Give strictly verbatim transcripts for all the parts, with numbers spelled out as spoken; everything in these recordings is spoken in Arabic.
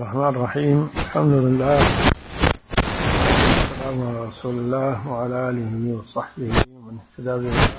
الرحمن الرحيم. الحمد لله والسلام على رسول الله وعلى آله وصحبه ومن اهتدى بهداه.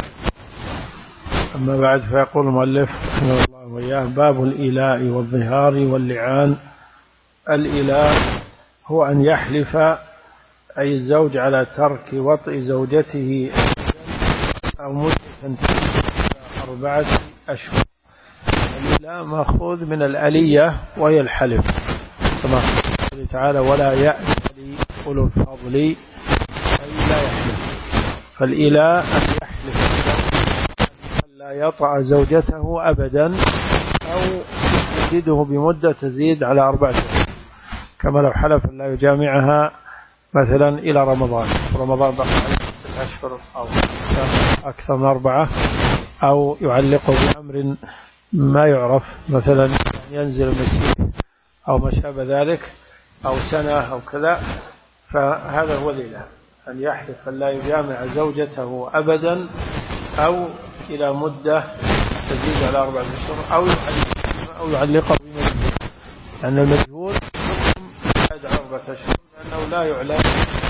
أما بعد، فيقول المؤلف رحمه الله وإياه: باب الإيلاء والظهار واللعان. الإيلاء هو أن يحلف أي الزوج على ترك وطئ زوجته أو مدة أربعة أشهر. الإيلاء مأخوذ من الألية وهي الحلف، كما قال تعالى: ولا يأتي أولو الفضل أي لا يحلف. فالإيلاء أن يحلف أن لا يطأ زوجته أبدا أو يزيده بمدة تزيد على أربعة أشهر، كما لو حلف أن لا يجامعها مثلا إلى رمضان، رمضان بقى ستة أشهر أو أكثر من أربعة، أو يعلقه بأمر ما يعرف، مثلا ينزل المسيح أو ما شابه ذلك، أو سنة أو كذا. فهذا هو الإيلاء، أن يحلف أن لا يجامع زوجته أبدا أو إلى مدة تزيد على أربعة أشهر، أو أو يعلقه بمجهول، لأن المجهول بعد أربعة أشهر لأنه لا يعلم.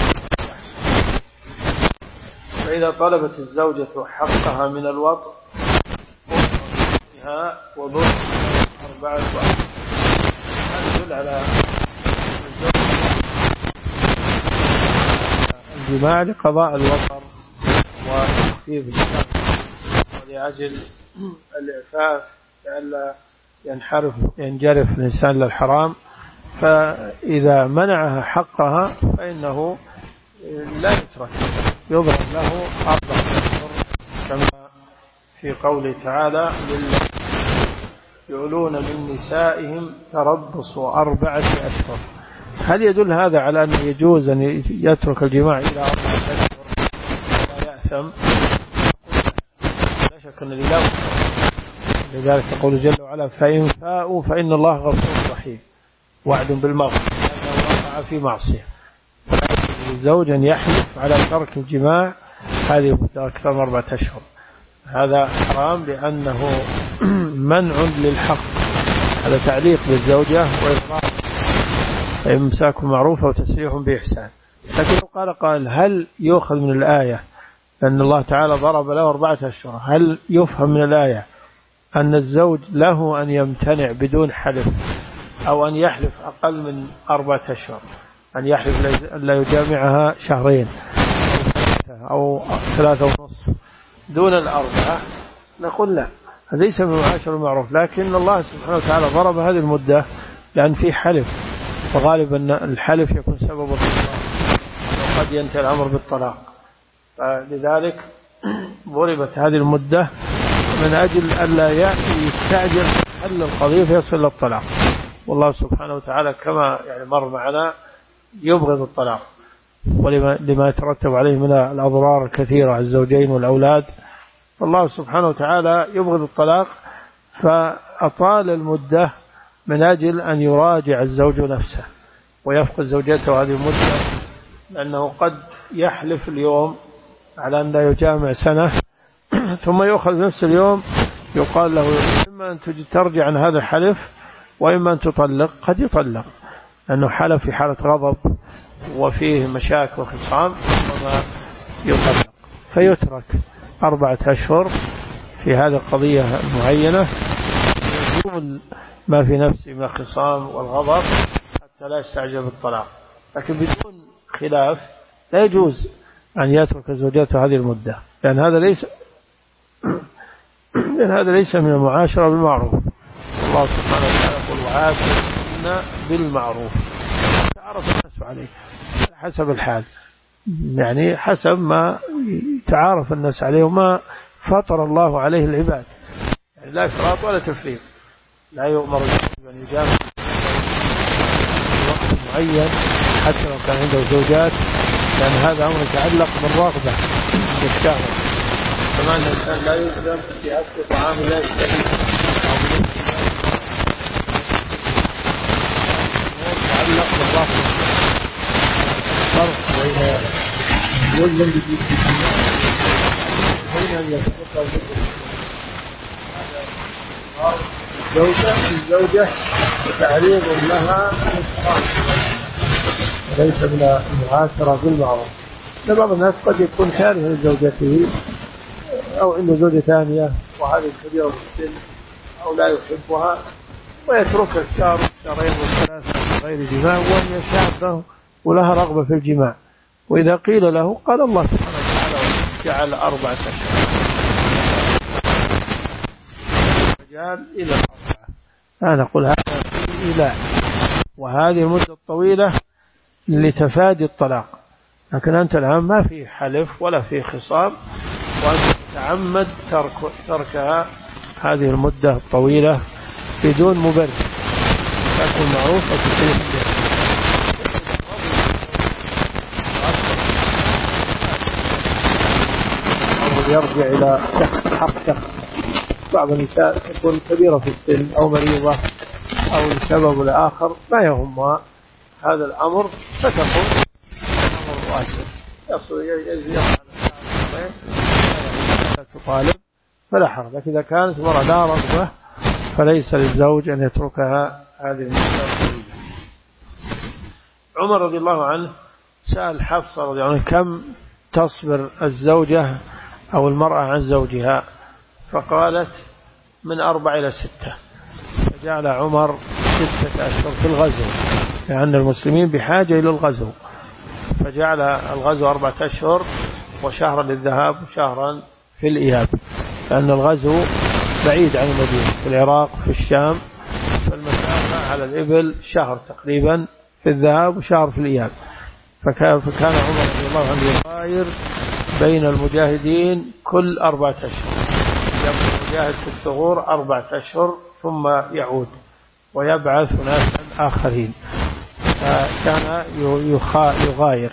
فإذا طلبت الزوجة حقها من الوطء وضع أربعة أشهر، هذا يدل على الجماع لقضاء الوطر وتخفيف الشر ولأجل الإعفاف لئلا ينحرف ينجرف الإنسان للحرام. فإذا منعها حقها فإنه لا يترك، يضرب له أربعة أشهر، كما في قوله تعالى: يعلون من نسائهم تربص أربعة أشهر. هل يدل هذا على أن يجوز أن يترك الجماع إلى أربعة أشهر ولا يأثم؟ لا شك أن الإله، لذلك يقول جل وعلا: فإن فاءوا فإن الله غفور رحيم، وعد بالمغفرة لأنه وقع في معصية. الزوج أن يحلف على ترك الجماع هذه مدة أكثر من أربعة أشهر، هذا حرام لأنه منع للحق، هذا تعليق بالزوجة وإفراط، فإمساك معروف وتسريح بإحسان. لكن لو قال قال هل يؤخذ من الآية أن الله تعالى ضرب له أربعة أشهر، هل يفهم من الآية أن الزوج له أن يمتنع بدون حلف، أو أن يحلف أقل من أربعة أشهر، أن يحلف لا يجامعها شهرين أو ثلاثة ونصف دون الأربعة؟ نقول لا، هذا ليس من معاشر المعروف. لكن الله سبحانه وتعالى ضرب هذه المدة لأن في حلف، وغالبا الحلف يكون سبب الطلاق، وقد ينتهي الأمر بالطلاق. فلذلك ضربت هذه المدة من أجل ألا يستعجل حل القضية فيصل للطلاق. والله سبحانه وتعالى كما يعني مر معنا يبغض الطلاق، ولما لما يترتب عليه من الأضرار الكثيرة على الزوجين والأولاد. الله سبحانه وتعالى يبغض الطلاق، فأطال المدة من أجل أن يراجع الزوج نفسه ويفقد زوجته هذه المدة، لأنه قد يحلف اليوم على أن لا يجامع سنة، ثم يأخذ نفس اليوم يقال له إما أن ترجع عن هذا الحلف وإما أن تطلق. قد يطلق لأنه حلف في حالة غضب وفيه مشاكل وخصام، وما يطلق، فيترك أربعة أشهر في هذه القضية المعينة، يزول ما في نفسه من الخصام والغضب حتى لا يستعجل بالطلاق. لكن بدون خلاف لا يجوز أن يترك زوجته هذه المدة، لأن هذا ليس لأن هذا ليس من المعاشرة بالمعروف. الله سبحانه وتعالى يقول: وعاشرهن بالمعروف. تعرف الناس عليه حسب الحال، يعني حسب ما تعارف الناس عليه وما فطر الله عليه العباد، يعني لا إفراط ولا تفريط. لا يؤمر أن يجامع في وقت معين حتى لو كان عنده زوجات، لأن هذا أمر يتعلق بالرغبة والشهوة. كما أن الإنسان لا يلزم في أكل طعام لا يشتهي يتعلق بالرغبة. فرق بين يلزم بين أن يسبق وجوده هذا الزوجة الزوجة تعريض لها نصران وليس من المعاشرة بالمعروف. لبعض الناس قد يكون كارها لزوجته أو عنده زوجة ثانية وهذه كبيرة بالسن أو لا يحبها ويتركها الشهر والشهرين والثلاثة من غير جماع وهي شابة ولها رغبة في الجماع. وإذا قيل له قال الله سبحانه وتعالى جعل أربعة أشهر رجال إلى الأربعة. أنا أقول هذا في إله وهذه المدة الطويلة لتفادي الطلاق. لكن أنت الآن ما في حلف ولا في خصام وأنت تتعمد ترك تركها هذه المدة الطويلة بدون مبرر تكون معروفة وتكون يرجع إلى حق شخص. بعض النساء تكون كبيرة في السن أو مريضة أو لسبب الآخر ما يهمها هذا الأمر فتكون الأمر واسع يصل يزيد تطالب فلا حرج. لكن إذا كانت مرة لا رغبة فليس للزوج أن يتركها هذه المدة. عمر رضي الله عنه سأل حفصة رضي الله عنه كم تصبر الزوجة أو المرأة عن زوجها فقالت من أربع إلى ستة. فجعل عمر ستة أشهر في الغزو لأن المسلمين بحاجة إلى الغزو فجعل الغزو أربعة أشهر وشهرا للذهاب وشهرا في الإياب لأن الغزو بعيد عن المدينة في العراق في الشام فالمسافة على الإبل شهر تقريبا في الذهاب وشهر في الإياب. فكان عمر رضي الله عنه يغاير بين المجاهدين كل أربعة أشهر يبقى المجاهد في الثغور أربعة أشهر ثم يعود ويبعث ناسا آخرين. فكان يغاير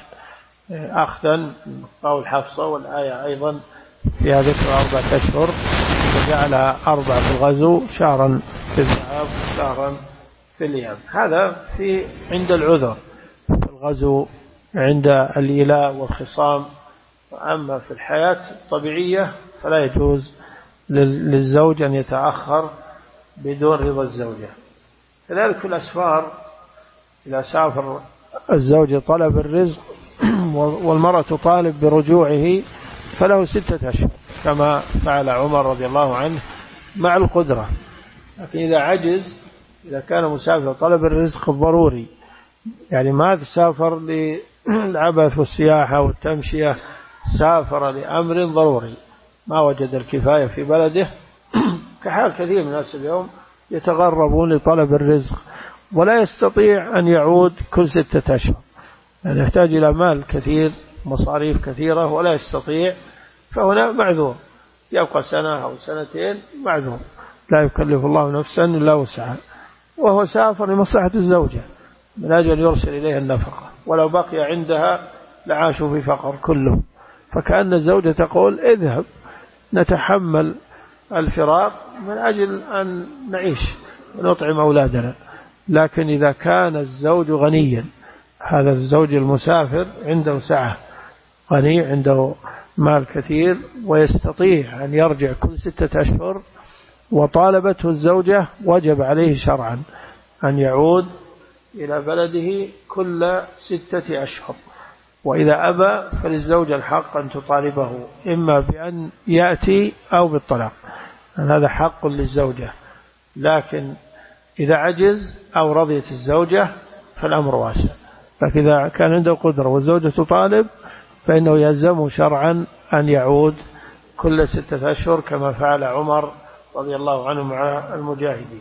أخذا من قول حفصة والآية أيضا فيها ذكر أربعة أشهر وجعل أربعة في الغزو شهرا في الذهاب شهرا في الإياب. هذا في عند العذر في الغزو عند الإيلاء والخصام. أما في الحياة الطبيعية فلا يجوز للزوج أن يتأخر بدون رضا الزوجة. كذلك في الأسفار إذا سافر الزوج طلب الرزق والمرأة تطالب برجوعه فله ستة أشهر كما فعل عمر رضي الله عنه مع القدرة. لكن إذا عجز إذا كان مسافر طلب الرزق الضروري يعني ما سافر للعبث والسياحة والتمشية سافر لأمر ضروري ما وجد الكفاية في بلده كحال كثير من الناس اليوم يتغربون لطلب الرزق ولا يستطيع أن يعود كل ستة أشهر يعني يحتاج إلى مال كثير مصاريف كثيرة ولا يستطيع فهنا معذور يبقى سنة أو سنتين معذور لا يكلف الله نفسا إلا وسعها وهو سافر لمصلحة الزوجة من أجل يرسل إليها النفقة ولو بقي عندها لعاشوا في فقر كله. فكأن الزوجة تقول اذهب نتحمل الفراق من أجل أن نعيش ونطعم أولادنا. لكن إذا كان الزوج غنيا هذا الزوج المسافر عنده سعة غني عنده مال كثير ويستطيع أن يرجع كل ستة أشهر وطالبته الزوجة وجب عليه شرعا أن يعود إلى بلده كل ستة أشهر. وإذا أبى فللزوجة الحق أن تطالبه إما بأن يأتي أو بالطلاق هذا حق للزوجة. لكن إذا عجز أو رضيت الزوجة فالأمر واسع. لكن إذا كان عنده قدرة والزوجة تطالب فإنه يلزمه شرعا أن يعود كل ستة أشهر كما فعل عمر رضي الله عنه مع المجاهدين.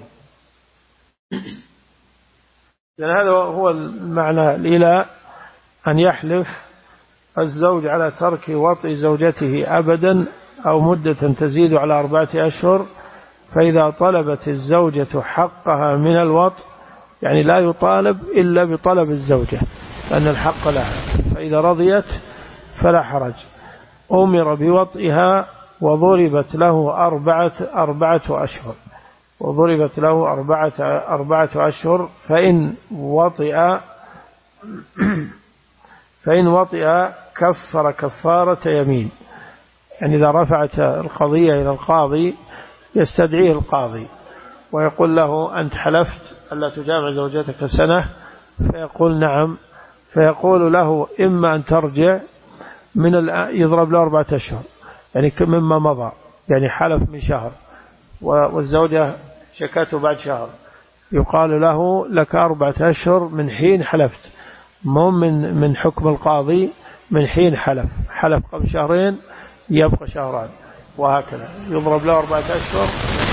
لأن هذا هو المعنى الإله أن يحلف الزوج على ترك وطئ زوجته أبدا أو مدة تزيد على أربعة أشهر. فإذا طلبت الزوجة حقها من الوطئ يعني لا يطالب إلا بطلب الزوجة لأن الحق لها فإذا رضيت فلا حرج أمر بوطئها وضربت له أربعة, أربعة أشهر وضربت له أربعة, أربعة أشهر فإن وطئ فإن وطئ كفر كفارة يمين. يعني إذا رفعت القضية إلى القاضي يستدعيه القاضي ويقول له أنت حلفت ألا تجامع زوجتك سنة، فيقول نعم، فيقول له إما أن ترجع من الآن، يضرب له أربعة أشهر يعني مما مضى، يعني حلف من شهر والزوجة شكته بعد شهر، يقال له لك أربعة أشهر من حين حلفت، مو من من حكم القاضي من حين حلف، حلف قبل شهرين يبقى شهران، وهكذا يضرب له أربعة أشهر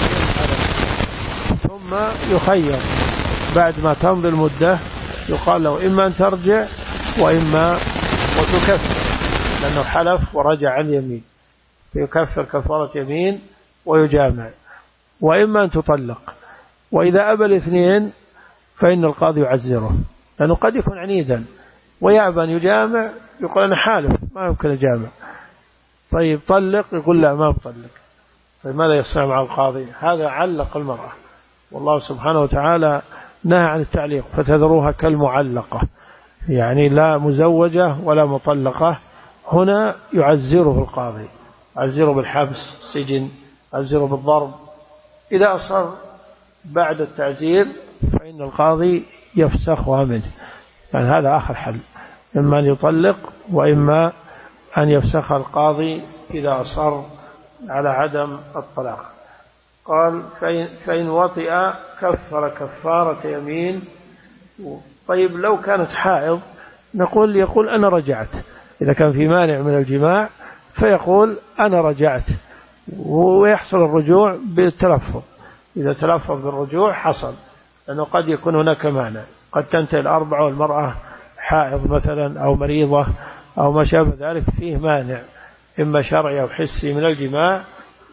ثم يخير بعد ما تمضي المدة، يقال له إما أن ترجع وإما وتكفر، لأنه حلف ورجع عن اليمين فيكفر كفارة يمين ويجامع، وإما أن تطلق. وإذا أبى الاثنين فإن القاضي يعزره، لأنه قد يكون عنيدا ويأبى أن يجامع، يقول أنا حالف ما يمكن أجامع، طيب طلق، يقول لا ما بطلق، فماذا يصنع مع القاضي؟ هذا علق المرأة، والله سبحانه وتعالى نهى عن التعليق فتذروها كالمعلقة، يعني لا مزوجة ولا مطلقة. هنا يعزره القاضي، يعزره بالحبس سجن، يعزره بالضرب. إذا أصر بعد التعزير فإن القاضي يفسخها منه، يعني هذا آخر حل، إما أن يطلق وإما أن يفسخ القاضي إذا أصر على عدم الطلاق. قال فإن, فإن وطئ كفر كفارة يمين. طيب لو كانت حائض نقول يقول أنا رجعت، إذا كان في مانع من الجماع فيقول أنا رجعت، ويحصل الرجوع بالتلفظ، إذا تلفظ بالرجوع حصل، لأنه قد يكون هناك مانع، قد تنتهي الأربعة والمرأة حائض مثلا أو مريضة أو ما شابه ذلك، فيه مانع إما شرعي أو حسي من الجماع،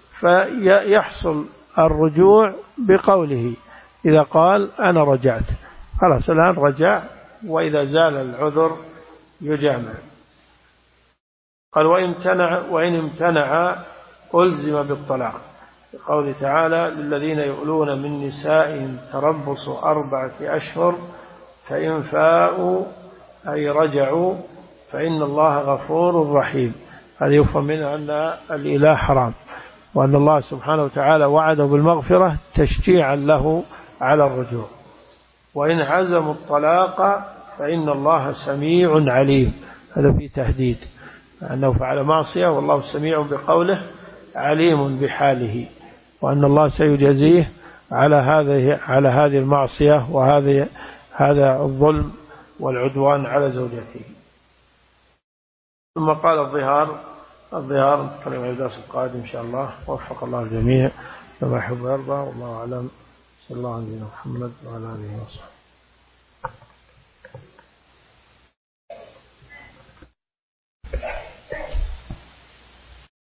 فيحصل الرجوع بقوله إذا قال أنا رجعت، خلاص الآن رجع، وإذا زال العذر يجامع. قال وإن امتنع, وإن امتنع ألزم بالطلاق، قوله تعالى للذين يؤلون من نسائهم تربص أربعة أشهر فإن فاءوا أي رجعوا فإن الله غفور رحيم. هذا يفهم منه أن الإله حرام، وأن الله سبحانه وتعالى وعده بالمغفرة تشجيعا له على الرجوع. وإن عزموا الطلاق فإن الله سميع عليم، هذا في تهديد أنه فعل معصية، والله سميع بقوله عليم بحاله، وأن الله سيجازيه على هذه على هذه المعصية وهذه هذا الظلم والعدوان على زوجته. ثم قال الظهار. الظهار نتكلم عن الدرس القادم إن شاء الله، وفق الله الجميع لما يحب ويرضى، والله أعلم. صلى الله عليه وسلم محمد وعلى آله وصحبه.